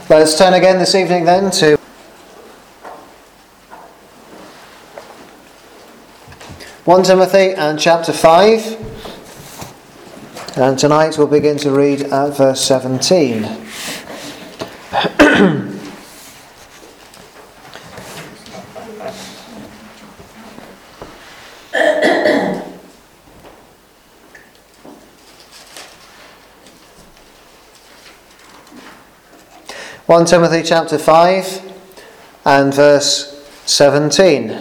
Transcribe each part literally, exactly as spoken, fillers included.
Let's turn again this evening then to First Timothy and chapter five. And tonight we'll begin to read at verse seventeen. First Timothy chapter five and verse seventeen.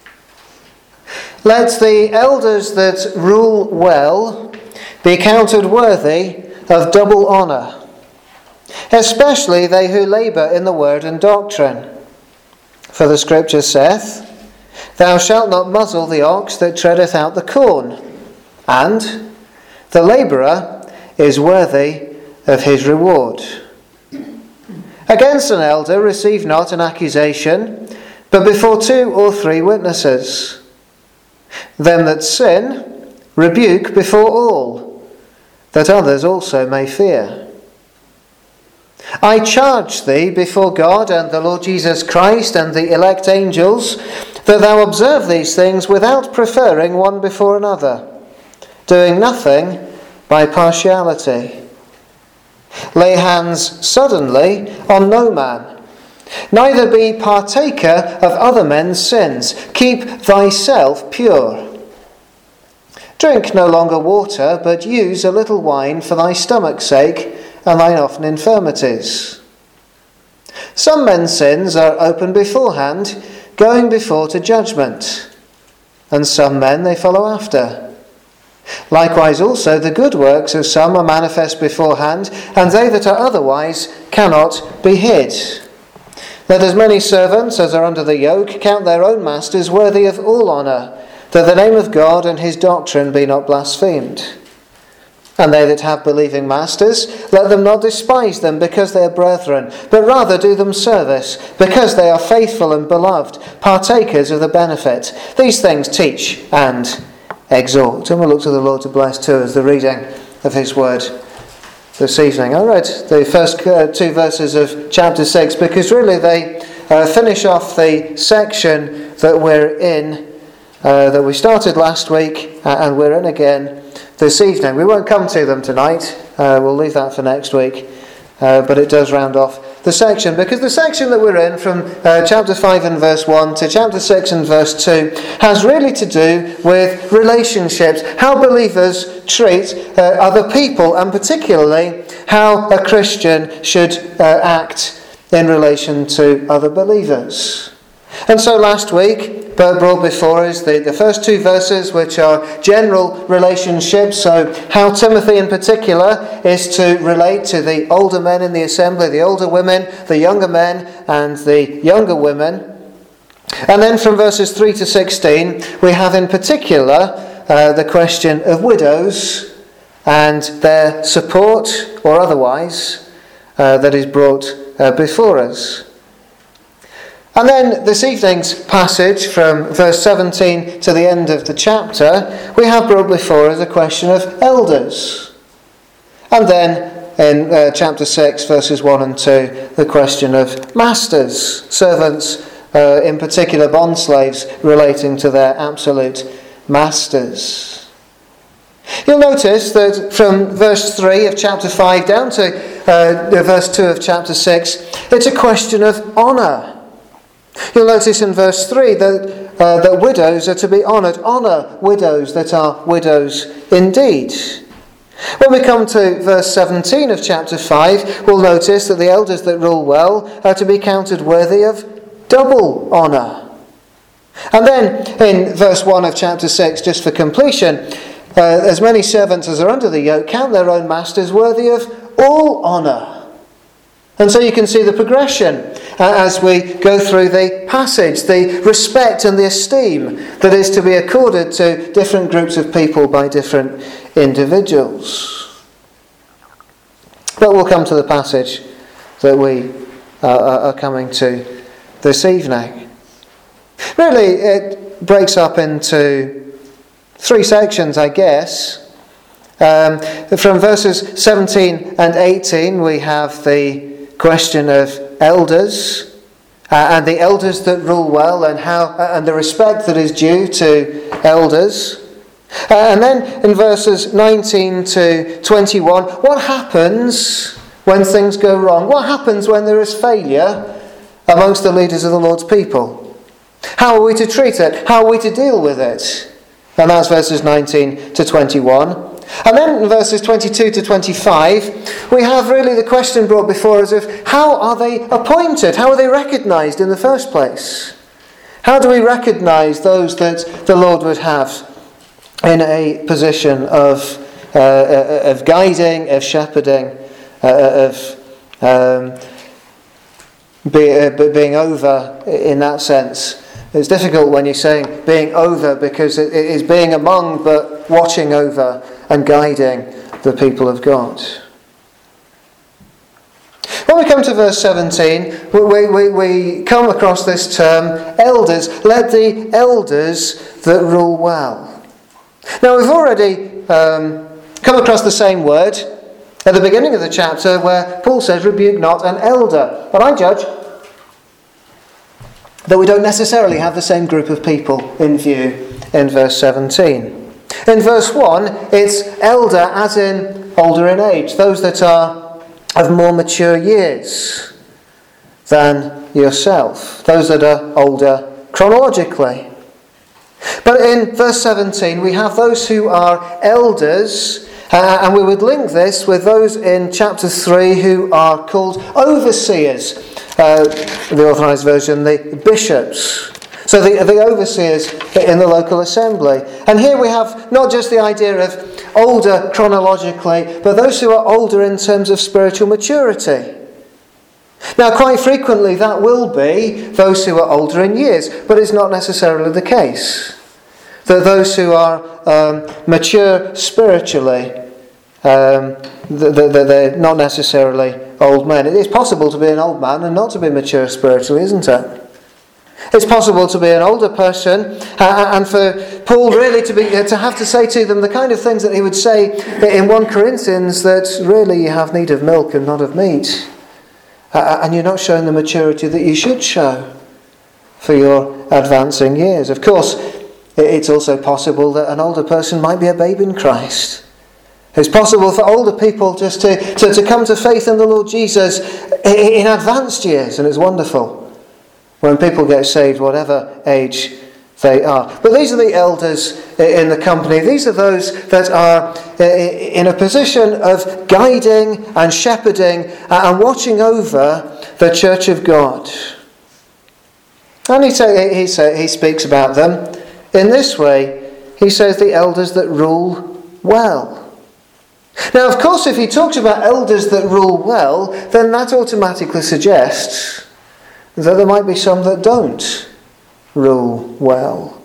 Let the elders that rule well be counted worthy of double honour, especially they who labour in the word and doctrine. For the Scripture saith, Thou shalt not muzzle the ox that treadeth out the corn, and the labourer is worthy of his reward. Against an elder receive not an accusation, but before two or three witnesses. Them that sin, rebuke before all, that others also may fear. I charge thee before God and the Lord Jesus Christ and the elect angels, that thou observe these things without preferring one before another, doing nothing by partiality. Lay hands suddenly on no man, neither be partaker of other men's sins. Keep thyself pure. Drink no longer water, but use a little wine for thy stomach's sake and thine often infirmities. Some men's sins are open beforehand, going before to judgment, and some men they follow after. Likewise also the good works of some are manifest beforehand, and they that are otherwise cannot be hid. Let as many servants as are under the yoke count their own masters worthy of all honour, that the name of God and his doctrine be not blasphemed. And they that have believing masters, let them not despise them because they are brethren, but rather do them service, because they are faithful and beloved, partakers of the benefit. These things teach and exhort. And we'll look to the Lord to bless to us the reading of his word this evening. I read the first uh, two verses of chapter six because really they uh, finish off the section that we're in, uh, that we started last week uh, and we're in again this evening. We won't come to them tonight. Uh, we'll leave that for next week. Uh, but it does round off the section, because the section that we're in from uh, chapter five and verse one to chapter six and verse two has really to do with relationships, how believers treat uh, other people, and particularly how a Christian should uh, act in relation to other believers. And so last week, Bert brought before us the, the first two verses, which are general relationships. So how Timothy in particular is to relate to the older men in the assembly, the older women, the younger men, and the younger women. And then from verses three to sixteen, we have in particular uh, the question of widows and their support, or otherwise, uh, that is brought uh, before us. And then this evening's passage from verse seventeen to the end of the chapter, we have brought before us a question of elders. And then in uh, chapter six, verses one and two, the question of masters, servants, uh, in particular bondslaves, relating to their absolute masters. You'll notice that from verse three of chapter five down to uh, verse two of chapter six, it's a question of honour. You'll notice in verse three that, uh, that widows are to be honoured. Honour widows that are widows indeed. When we come to verse seventeen of chapter five, we'll notice that the elders that rule well are to be counted worthy of double honour. And then in verse one of chapter six, just for completion, uh, as many servants as are under the yoke count their own masters worthy of all honour. And so you can see the progression uh, as we go through the passage, the respect and the esteem that is to be accorded to different groups of people by different individuals. But we'll come to the passage that we uh, are coming to this evening. Really, it breaks up into three sections, I guess. Um, from verses seventeen and eighteen, we have the question of elders uh, and the elders that rule well, and how uh, and the respect that is due to elders. Uh, and then in verses nineteen to twenty-one, what happens when things go wrong? What happens when there is failure amongst the leaders of the Lord's people? How are we to treat it? How are we to deal with it? And that's verses nineteen to twenty-one. And then in verses twenty-two to twenty-five, we have really the question brought before us of how are they appointed? How are they recognised in the first place? How do we recognise those that the Lord would have in a position of uh, of guiding, of shepherding, uh, of um, be, uh, being over in that sense? It's difficult when you're saying being over, because it is being among but watching over and guiding the people of God. When we come to verse seventeen, we, we, we come across this term, elders. Let the elders that rule well. Now we've already um, come across the same word at the beginning of the chapter where Paul says, rebuke not an elder. But I judge that we don't necessarily have the same group of people in view in verse seventeen. In verse one, it's elder as in older in age, those that are of more mature years than yourself, those that are older chronologically. But in verse seventeen, we have those who are elders, uh, and we would link this with those in chapter three who are called overseers. Uh, the Authorised Version, the bishops. So the, the overseers in the local assembly. And here we have not just the idea of older chronologically, but those who are older in terms of spiritual maturity. Now, quite frequently that will be those who are older in years, but it's not necessarily the case. That those who are um, mature spiritually, um, that they're not necessarily old men. It is possible to be an old man and not to be mature spiritually, isn't it? It's possible to be an older person uh, and for Paul really to be uh, to have to say to them the kind of things that he would say in First Corinthians, that really you have need of milk and not of meat. Uh, and you're not showing the maturity that you should show for your advancing years. Of course, it's also possible that an older person might be a babe in Christ. It's possible for older people just to, to, to come to faith in the Lord Jesus in advanced years, and it's wonderful when people get saved, whatever age they are. But these are the elders in the company. These are those that are in a position of guiding and shepherding and watching over the church of God. And he, say, he, say, he speaks about them in this way. He says the elders that rule well. Now, of course, if he talks about elders that rule well, then that automatically suggests that there might be some that don't rule well.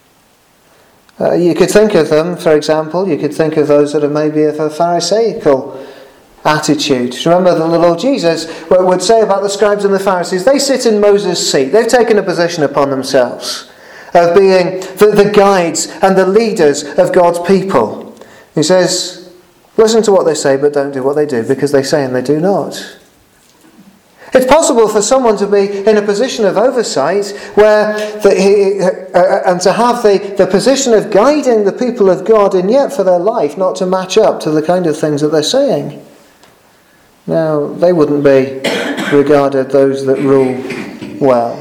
Uh, you could think of them, for example, you could think of those that are maybe of a Pharisaical attitude. Remember that the Lord Jesus would say about the scribes and the Pharisees, they sit in Moses' seat. They've taken a position upon themselves of being the, the guides and the leaders of God's people. He says, listen to what they say, but don't do what they do, because they say and they do not. It's possible for someone to be in a position of oversight where the, uh, and to have the, the position of guiding the people of God, and yet for their life not to match up to the kind of things that they're saying. Now, they wouldn't be regarded those that rule well.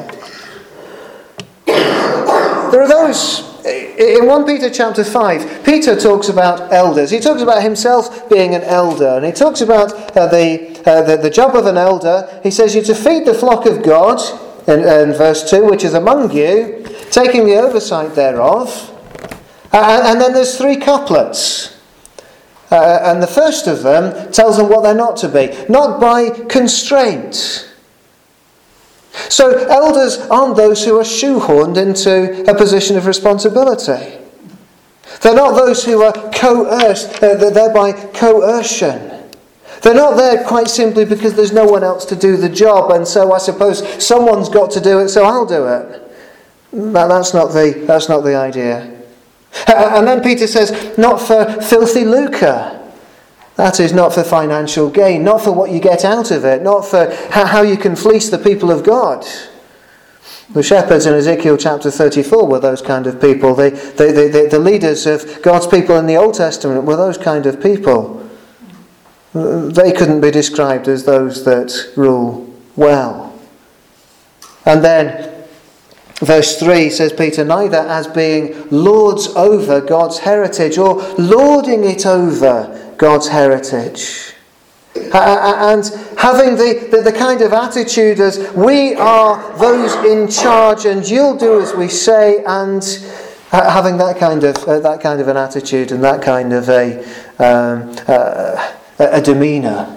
There are those. In First Peter chapter five, Peter talks about elders. He talks about himself being an elder, and he talks about uh, the, uh, the the job of an elder. He says you're to feed the flock of God, in, in verse two, which is among you, taking the oversight thereof. Uh, and then there's three couplets. Uh, and the first of them tells them what they're not to be. Not by constraint. So elders aren't those who are shoehorned into a position of responsibility. They're not those who are coerced, uh, they're by coercion. They're not there quite simply because there's no one else to do the job, and so I suppose someone's got to do it, so I'll do it. That, that's not the, that's not the idea. Uh, and then Peter says, not for filthy lucre. That is not for financial gain, not for what you get out of it, not for how you can fleece the people of God. The shepherds in Ezekiel chapter thirty-four were those kind of people. The, the, the, the, the leaders of God's people in the Old Testament were those kind of people. They couldn't be described as those that rule well. And then verse three says Peter, neither as being lords over God's heritage or lording it over God's heritage. And having the, the, the kind of attitude as we are those in charge and you'll do as we say, and having that kind of uh, that kind of an attitude and that kind of a um, uh, a demeanour.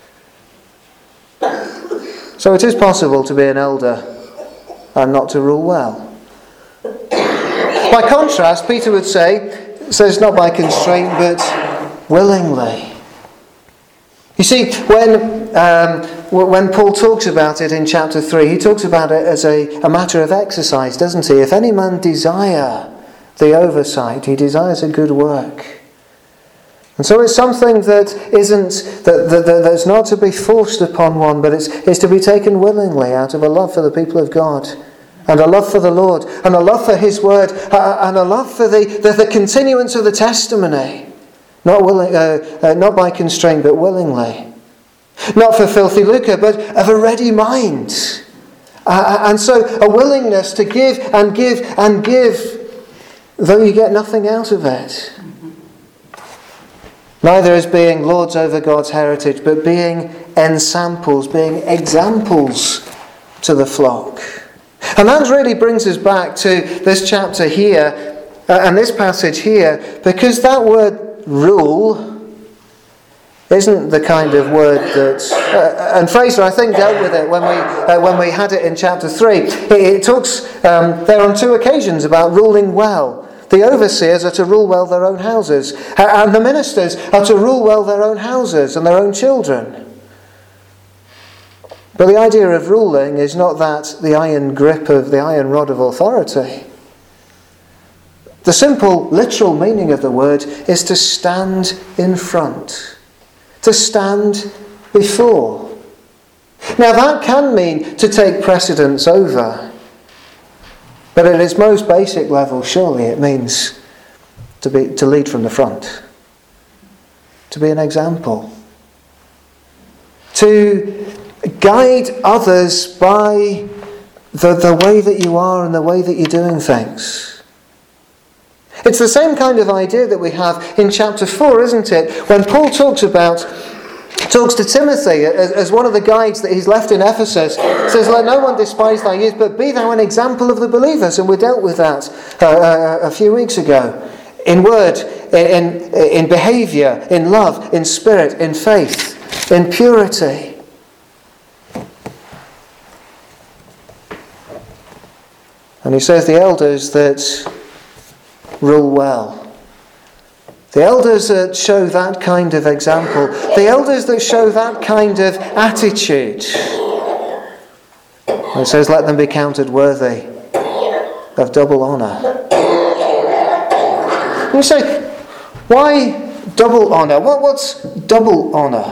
So it is possible to be an elder and not to rule well. By contrast, Peter would say, says not by constraint but willingly. You see, when um, when Paul talks about it in chapter three, he talks about it as a, a matter of exercise, doesn't he? If any man desire the oversight, he desires a good work. And so it's something that isn't that, that, that that's not to be forced upon one, but it's, it's to be taken willingly out of a love for the people of God, and a love for the Lord, and a love for His word, and a love for the, the, the continuance of the testimony. Not willing, uh, uh, not by constraint, but willingly. Not for filthy lucre, but of a ready mind. Uh, and so a willingness to give and give and give, though you get nothing out of it. Neither as being lords over God's heritage, but being ensamples, being examples to the flock. And that really brings us back to this chapter here, uh, and this passage here, because that word rule isn't the kind of word that uh, and Fraser I think dealt with it when we uh, when we had it in chapter three. It, it talks um, there on two occasions about ruling well. The overseers are to rule well their own houses, and the ministers are to rule well their own houses and their own children. But the idea of ruling is not that the iron grip of the iron rod of authority. The simple, literal meaning of the word is to stand in front, to stand before. Now that can mean to take precedence over, but at its most basic level, surely it means to be to lead from the front, to be an example, to guide others by the, the way that you are and the way that you're doing things. It's the same kind of idea that we have in chapter four, isn't it? When Paul talks about, talks to Timothy as, as one of the guides that he's left in Ephesus, says, let no one despise thy youth, but be thou an example of the believers. And we dealt with that uh, uh, a few weeks ago. In word, in, in, in behaviour, in love, in spirit, in faith, in purity. And he says the elders that rule well. The elders that show that kind of example. The elders that show that kind of attitude. And it says, let them be counted worthy of double honour. And you say, why double honour? What, what's double honour?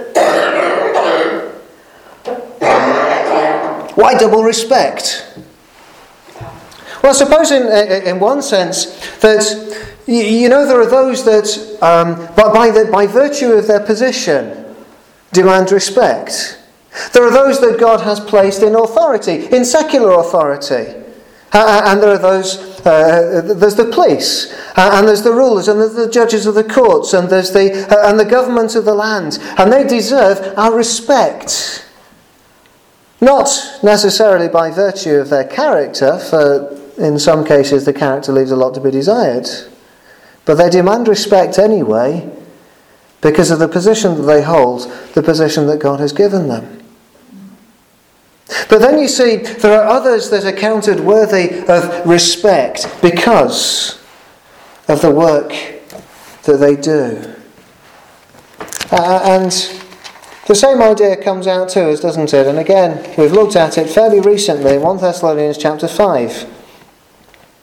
Why double respect? Well, I suppose in in one sense that, you know, there are those that, um, by, the, by virtue of their position, demand respect. There are those that God has placed in authority, in secular authority. Uh, and there are those, uh, there's the police, uh, and there's the rulers, and there's the judges of the courts, and there's the, uh, and the government of the land. And they deserve our respect. Not necessarily by virtue of their character, for in some cases the character leaves a lot to be desired. But they demand respect anyway because of the position that they hold, the position that God has given them. But then you see, there are others that are counted worthy of respect because of the work that they do. Uh, and the same idea comes out to us, doesn't it? And again, we've looked at it fairly recently in First Thessalonians chapter five.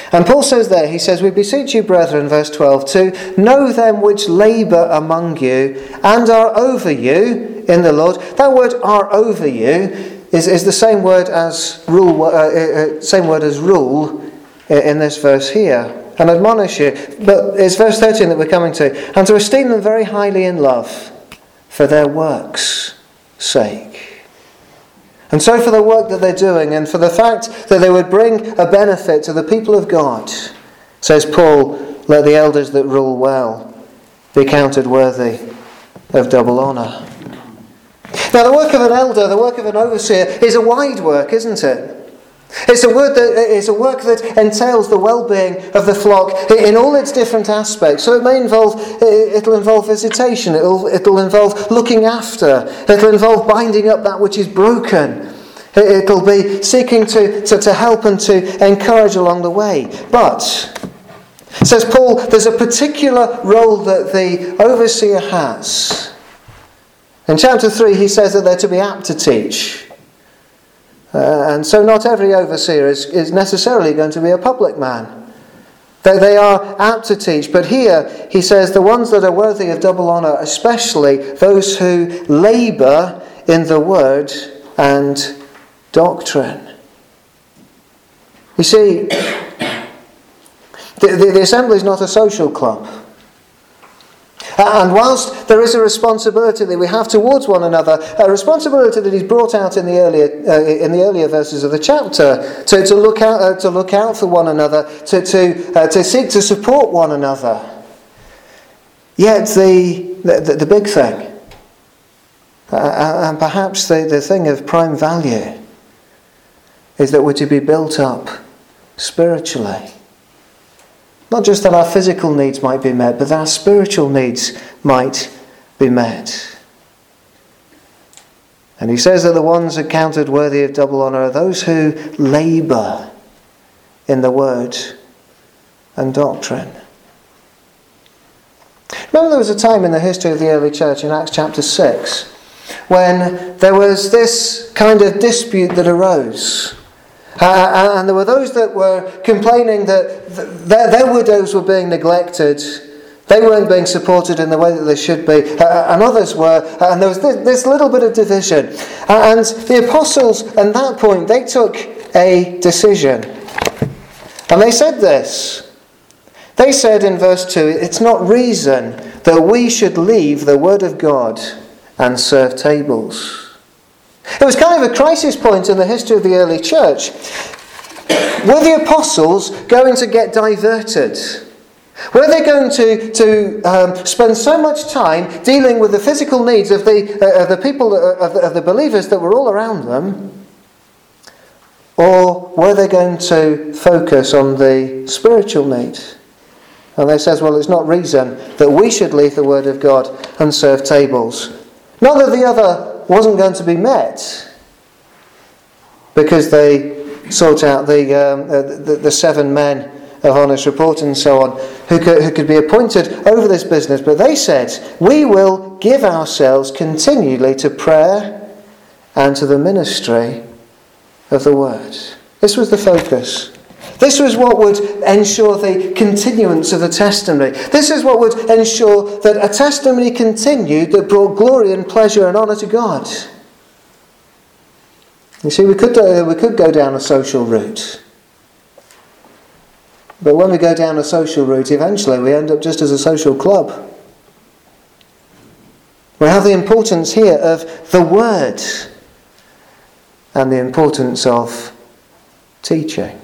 And Paul says there, he says, we beseech you, brethren, verse twelve, to know them which labour among you and are over you in the Lord. That word "are over you" is, is the same word as rule, uh, uh, same word as rule in this verse here. And admonish you. But it's verse thirteen that we're coming to. And to esteem them very highly in love for their works' sake. And so for the work that they're doing and for the fact that they would bring a benefit to the people of God, says Paul, let the elders that rule well be counted worthy of double honour. Now the work of an elder, the work of an overseer, is a wide work, isn't it? It's a word that it's a work that entails the well-being of the flock in all its different aspects. So it may involve it'll involve visitation, it'll it'll involve looking after, it'll involve binding up that which is broken. It'll be seeking to, to, to help and to encourage along the way. But, says Paul, there's a particular role that the overseer has. In chapter three he says that they're to be apt to teach. Uh, and so not every overseer is, is necessarily going to be a public man. They, they are apt to teach, but here he says the ones that are worthy of double honour, especially those who labour in the word and doctrine. You see, the, the, the assembly is not a social club. And whilst there is a responsibility that we have towards one another, a responsibility that is brought out in the earlier uh, in the earlier verses of the chapter, to, to look out uh, to look out for one another, to to uh, to seek to support one another. Yet the the, the big thing, uh, and perhaps the, the thing of prime value, is that we're to be built up spiritually. Not just that our physical needs might be met, but that our spiritual needs might be met. And he says that the ones accounted worthy of double honour are those who labour in the word and doctrine. Remember, there was a time in the history of the early church in Acts chapter six when there was this kind of dispute that arose. Uh, and there were those that were complaining that th- their, their widows were being neglected. They weren't being supported in the way that they should be. Uh, and others were. Uh, and there was this, this little bit of division. Uh, and the apostles, at that point, they took a decision. And they said this. They said in verse two, it's not reason that we should leave the word of God and serve tables. It was kind of a crisis point in the history of the early church. Were the apostles going to get diverted? Were they going to, to um, spend so much time dealing with the physical needs of the, uh, of the people, uh, of, the, of the believers that were all around them? Or were they going to focus on the spiritual need? And they says, well, it's not reason that we should leave the word of God and serve tables. Not that the other wasn't going to be met, because they sought out the, um, uh, the the seven men of honest report and so on, who could, who could be appointed over this business. But they said, we will give ourselves continually to prayer and to the ministry of the word. This was the focus. This was what would ensure the continuance of the testimony. This is what would ensure that a testimony continued that brought glory and pleasure and honour to God. You see, we could, uh, we could go down a social route. But when we go down a social route, eventually we end up just as a social club. We have the importance here of the word and the importance of teaching.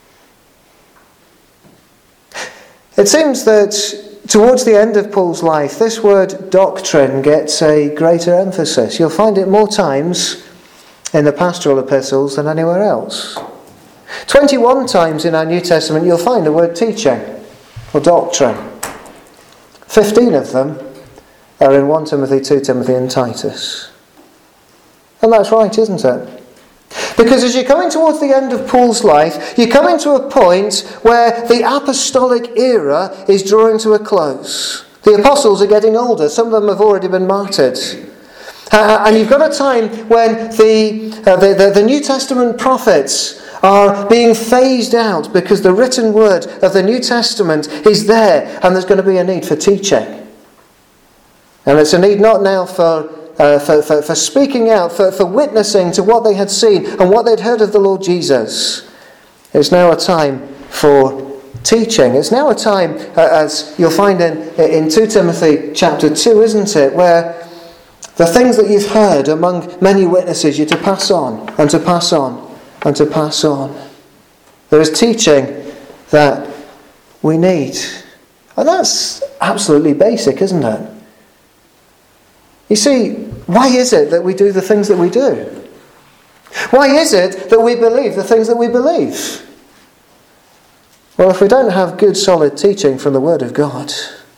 It seems that towards the end of Paul's life, this word doctrine gets a greater emphasis. You'll find it more times in the pastoral epistles than anywhere else. twenty-one times in our New Testament you'll find the word teaching or doctrine. fifteen of them are in First Timothy, Second Timothy and Titus. And that's right, isn't it? Because as you're coming towards the end of Paul's life, you're coming to a point where the apostolic era is drawing to a close. The apostles are getting older. Some of them have already been martyred. Uh, and you've got a time when the, uh, the, the, the New Testament prophets are being phased out because the written word of the New Testament is there, and there's going to be a need for teaching. And it's a need not now for Uh, for, for, for speaking out, for, for witnessing to what they had seen and what they'd heard of the Lord Jesus. It's now a time for teaching. It's now a time, uh, as you'll find in, in Second Timothy chapter two, isn't it, where the things that you've heard among many witnesses you're to pass on, and to pass on, and to pass on. There is teaching that we need. And that's absolutely basic, isn't it? You see, why is it that we do the things that we do? Why is it that we believe the things that we believe? Well, if we don't have good, solid teaching from the Word of God,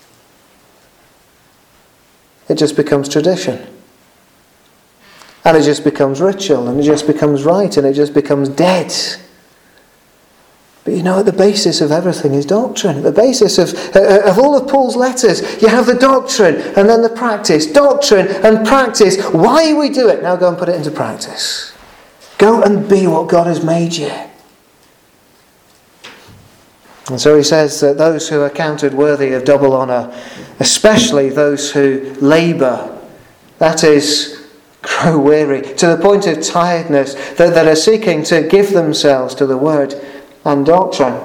it just becomes tradition. And it just becomes ritual, and it just becomes right, and it just becomes dead. But you know, at the basis of everything is doctrine. At the basis of, uh, of all of Paul's letters, you have the doctrine and then the practice. Doctrine and practice. Why we do it? Now go and put it into practice. Go and be what God has made you. And so he says that those who are counted worthy of double honour, especially those who labour, that is, grow weary, to the point of tiredness, that, that are seeking to give themselves to the word and doctrine.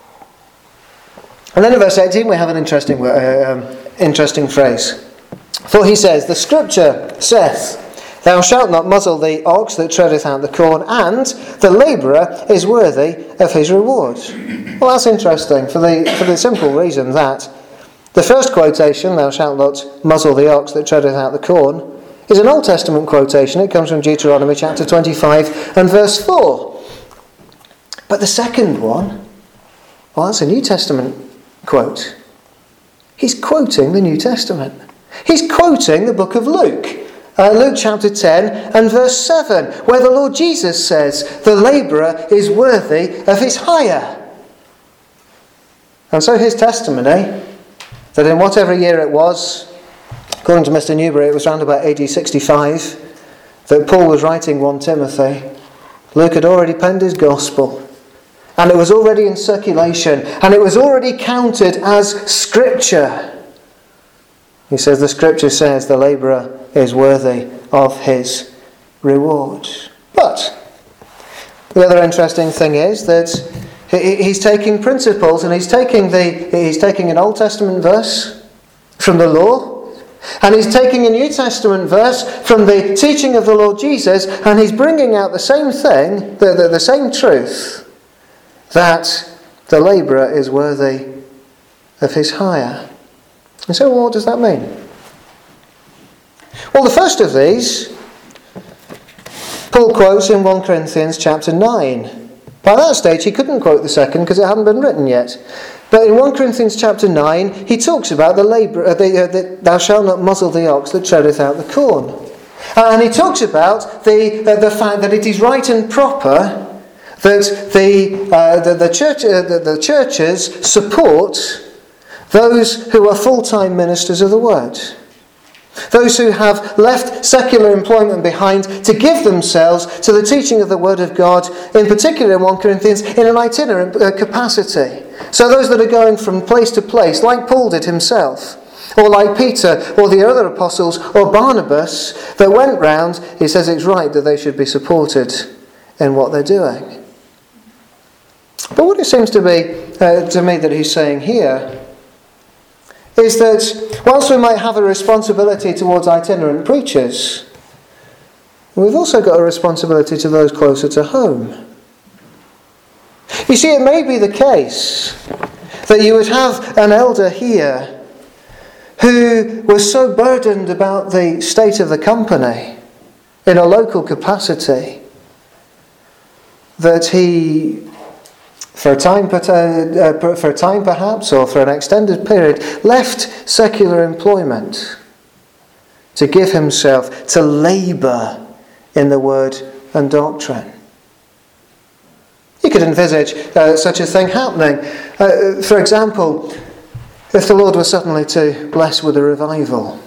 And then in verse eighteen we have an interesting, uh, um, interesting phrase. For he says, the scripture saith, thou shalt not muzzle the ox that treadeth out the corn, and the labourer is worthy of his reward. Well, that's interesting for the, for the simple reason that the first quotation, thou shalt not muzzle the ox that treadeth out the corn, is an Old Testament quotation. It comes from Deuteronomy chapter twenty-five and verse four. But the second one, well, that's a New Testament quote. He's quoting the New Testament. He's quoting the book of Luke. Uh, Luke chapter ten and verse seven, where the Lord Jesus says, the labourer is worthy of his hire. And so his testimony, that in whatever year it was, according to Mister Newbury, it was around about A D sixty-five, that Paul was writing First Timothy. Luke had already penned his gospel. And it was already in circulation. And it was already counted as scripture. He says, the scripture says the labourer is worthy of his reward. But the other interesting thing is that he's taking principles, and he's taking the he's taking an Old Testament verse from the law, and he's taking a New Testament verse from the teaching of the Lord Jesus, and he's bringing out the same thing, the, the, the same truth, that the labourer is worthy of his hire. And so what does that mean? Well, the first of these, Paul quotes in First Corinthians chapter nine. By that stage he couldn't quote the second because it hadn't been written yet. But in First Corinthians chapter nine he talks about the labourer, uh, the, uh, the, thou shalt not muzzle the ox that treadeth out the corn. Uh, and he talks about the, uh, the fact that it is right and proper that the, uh, the, the, church, uh, the, the churches support those who are full-time ministers of the word. Those who have left secular employment behind to give themselves to the teaching of the word of God, in particular in First Corinthians, in an itinerant capacity. So those that are going from place to place, like Paul did himself, or like Peter or the other apostles, or Barnabas, that went round, he says it's right that they should be supported in what they're doing. But what it seems to be, uh, to me, that he's saying here is that whilst we might have a responsibility towards itinerant preachers, we've also got a responsibility to those closer to home. You see, it may be the case that you would have an elder here who was so burdened about the state of the company in a local capacity that he, for a time, uh, for a time perhaps, or for an extended period, left secular employment to give himself to labour in the word and doctrine. You could envisage uh, such a thing happening. Uh, for example, if the Lord was suddenly to bless with a revival,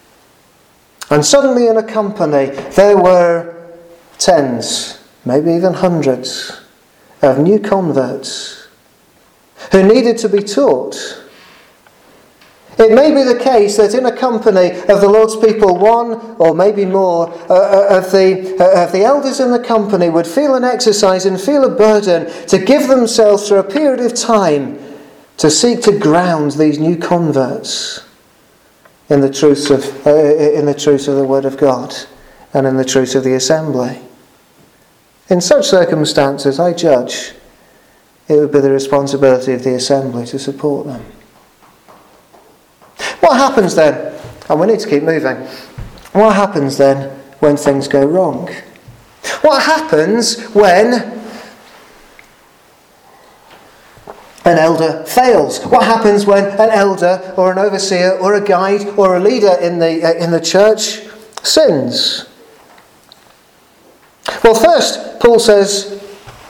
and suddenly in a company there were tens, maybe even hundreds, of new converts who needed to be taught. It may be the case that in a company of the Lord's people, one or maybe more uh, of the uh, of the elders in the company would feel an exercise and feel a burden to give themselves through a period of time to seek to ground these new converts in the truths of uh, in the truths of the Word of God and in the truths of the assembly. In such circumstances, I judge it would be the responsibility of the assembly to support them. What happens then? And we need to keep moving. What happens then when things go wrong? What happens when an elder fails? What happens when an elder or an overseer or a guide or a leader in the uh, in the church sins? Well, first, Paul says,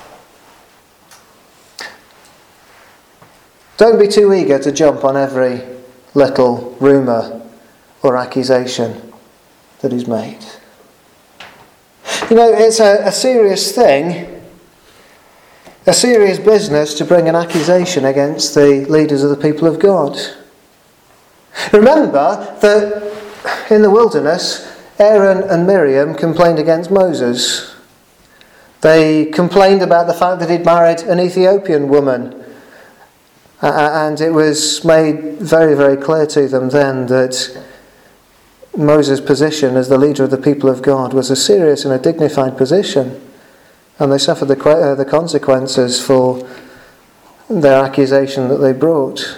don't be too eager to jump on every little rumour or accusation that is made. You know, it's a, a serious thing, a serious business to bring an accusation against the leaders of the people of God. Remember that in the wilderness, Aaron and Miriam complained against Moses. They complained about the fact that he'd married an Ethiopian woman. Uh, and it was made very, very clear to them then that Moses' position as the leader of the people of God was a serious and a dignified position. And they suffered the, uh, the consequences for their accusation that they brought.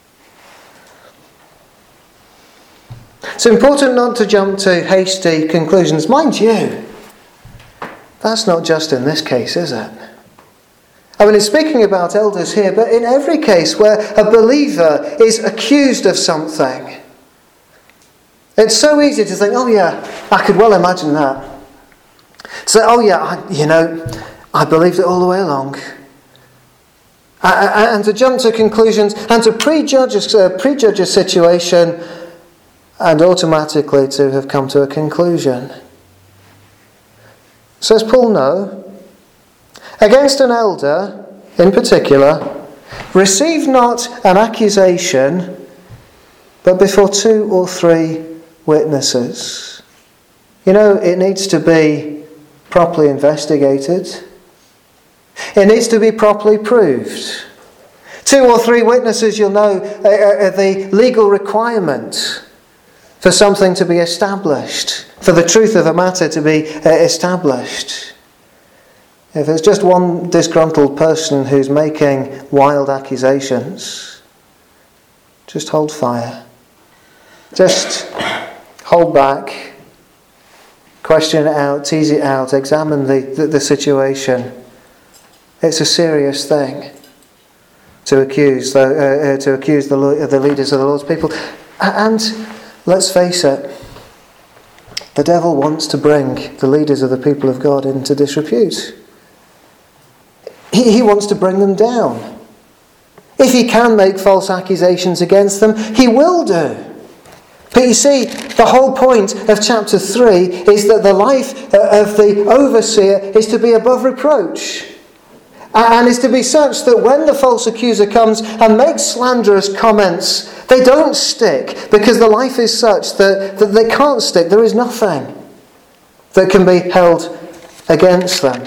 It's important not to jump to hasty conclusions. Mind you, that's not just in this case, is it? I mean, it's speaking about elders here, but in every case where a believer is accused of something, it's so easy to think, oh yeah, I could well imagine that. So, oh yeah, I, you know, I believed it all the way along. I, I, and to jump to conclusions and to prejudge a, uh, prejudge a situation and automatically to have come to a conclusion. Says Paul, no. Against an elder, in particular, receive not an accusation, but before two or three witnesses. You know, it needs to be properly investigated. It needs to be properly proved. Two or three witnesses, you'll know, are the legal requirement for something to be established, for the truth of a matter to be established. If there's just one disgruntled person who's making wild accusations, just hold fire. Just hold back, question it out, tease it out, examine the, the, the situation. It's a serious thing to accuse the, uh, uh, to accuse the, the leaders of the Lord's people. And let's face it, the devil wants to bring the leaders of the people of God into disrepute. He, he wants to bring them down. If he can make false accusations against them, he will do. But you see, the whole point of chapter three is that the life of the overseer is to be above reproach. And is to be such that when the false accuser comes and makes slanderous comments, they don't stick, because the life is such that, that they can't stick. There is nothing that can be held against them.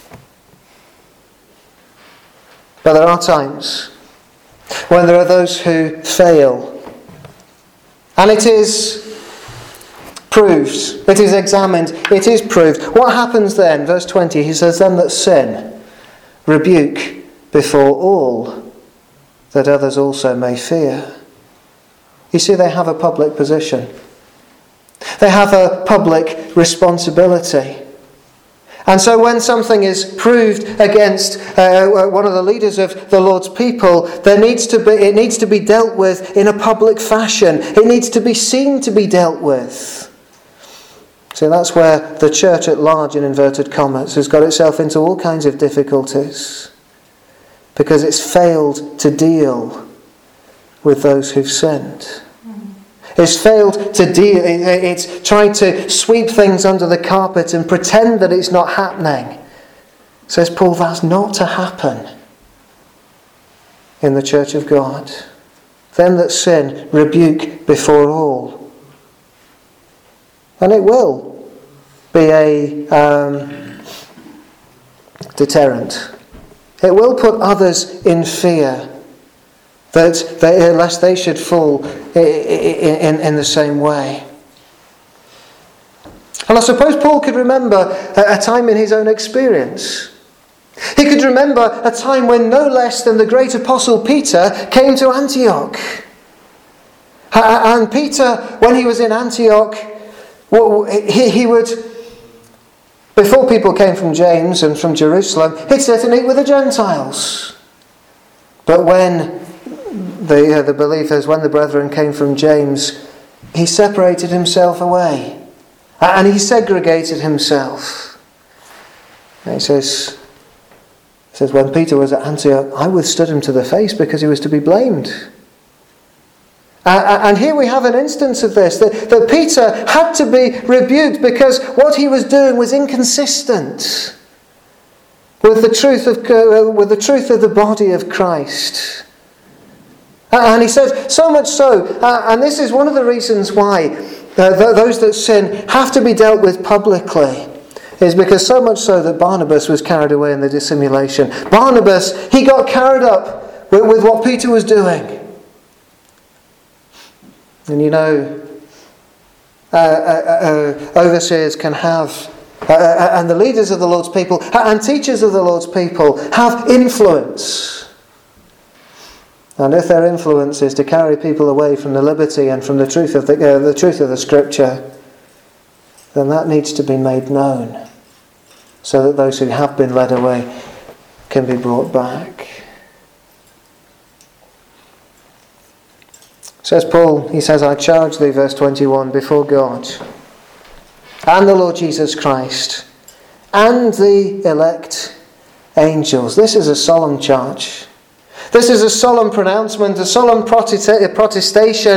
But there are times when there are those who fail. And it is proved, it is examined, it is proved. What happens then? Verse twenty, he says, them that sin, rebuke before all, that others also may fear. You see, they have a public position. They have a public responsibility. And so when something is proved against uh, one of the leaders of the Lord's people, there needs to be, it needs to be dealt with in a public fashion. It needs to be seen to be dealt with. So that's where the church at large, in inverted commas, has got itself into all kinds of difficulties, because it's failed to deal with those who've sinned. It's failed to deal, it's tried to sweep things under the carpet and pretend that it's not happening. Says Paul, that's not to happen in the church of God. Them that sin, rebuke before all. And it will be a um, deterrent. It will put others in fear, that they, lest they should fall in, in, in the same way. And I suppose Paul could remember a, a time in his own experience. He could remember a time when no less than the great apostle Peter came to Antioch. And Peter, when he was in Antioch, he, he would, before people came from James and from Jerusalem, he'd sit and eat with the Gentiles. But when the, uh, the believers, when the brethren came from James, he separated himself away. And he segregated himself. And he says, he says, when Peter was at Antioch, I withstood him to the face because he was to be blamed. Uh, and here we have an instance of this, that, that Peter had to be rebuked because what he was doing was inconsistent with the truth of, uh, with the truth of the body of Christ. Uh, and he says, so much so, uh, and this is one of the reasons why uh, th- those that sin have to be dealt with publicly, is because so much so that Barnabas was carried away in the dissimulation. Barnabas, he got carried up with, with what Peter was doing. And you know, uh, uh, uh, overseers can have, uh, uh, and the leaders of the Lord's people, and teachers of the Lord's people have influence. And if their influence is to carry people away from the liberty and from the truth of the, uh, the truth of the Scripture, then that needs to be made known, so that those who have been led away can be brought back. Says Paul, he says, I charge thee, verse twenty-one, before God and the Lord Jesus Christ and the elect angels. This is a solemn charge. This is a solemn pronouncement, a solemn protestation